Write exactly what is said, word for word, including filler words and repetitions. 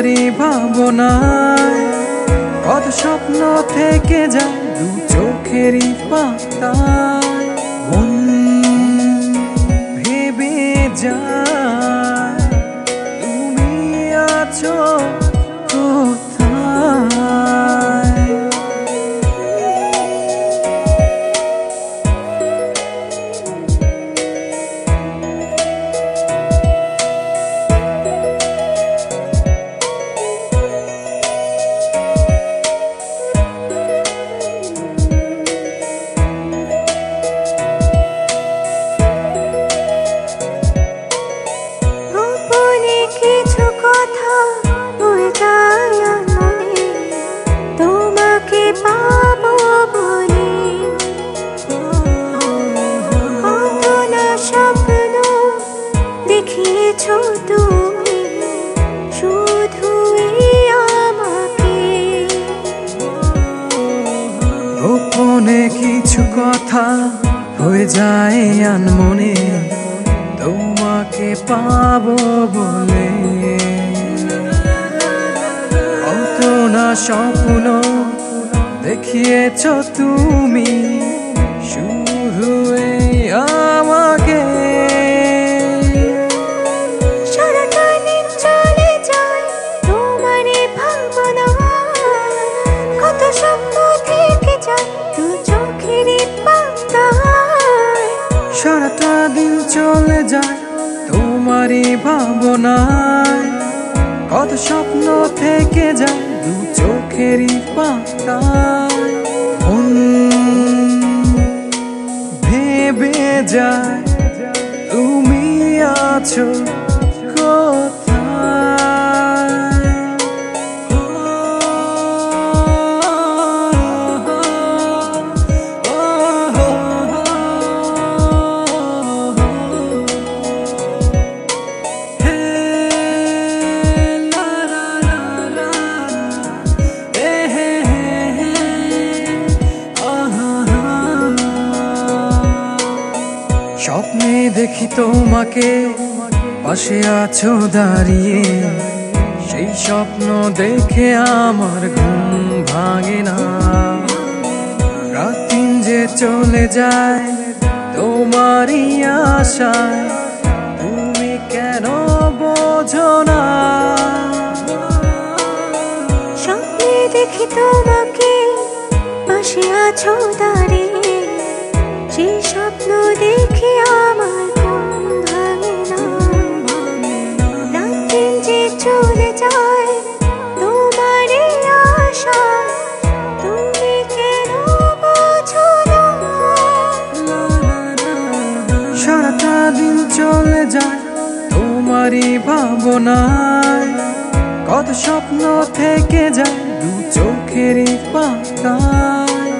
তোমারই ভাবনায় কত স্বপ্ন থেকে যায় দু চোখেরই পাতায়। মন ভেবে যায় তুমি আছো কোথায়। তুমি শুধু আমাকে গোপনে কিছু কথা হয়ে যায় আনমনে তোমাকে পাবো বলে। কত না স্বপ্ন দেখিয়েছ তুমি শুধু আমাকে। সারাটা দিন চলে যায় তোমারই ভাবনায় কত স্বপ্ন থেকে যায় দু চোখেরই পাতায়। মন ভেবে যায় তুমি আছো কোথায়। স্বপ্নে দেখি তোমাকে পাশে আছো দাঁড়িয়ে, সেই স্বপ্ন দেখে আমার ঘুম ভাঙে না। রাত দিন যে চলে যায় তোমারই আশায়, তুমি কেন বোঝো না। স্বপ্নে দেখি তোমাকে পাশে আছো দাঁড়িয়ে, সেই স্বপ্ন দেখে আমার ঘুম ভাঙে না। রাত দিন যে চলে যায় তোমারই আশায়, তুমি কেন বোঝো না। সারাটা দিন চলে যায় তোমারই ভাবনায় কত স্বপ্ন থেকে যায় দু চোখেরই পাতায়।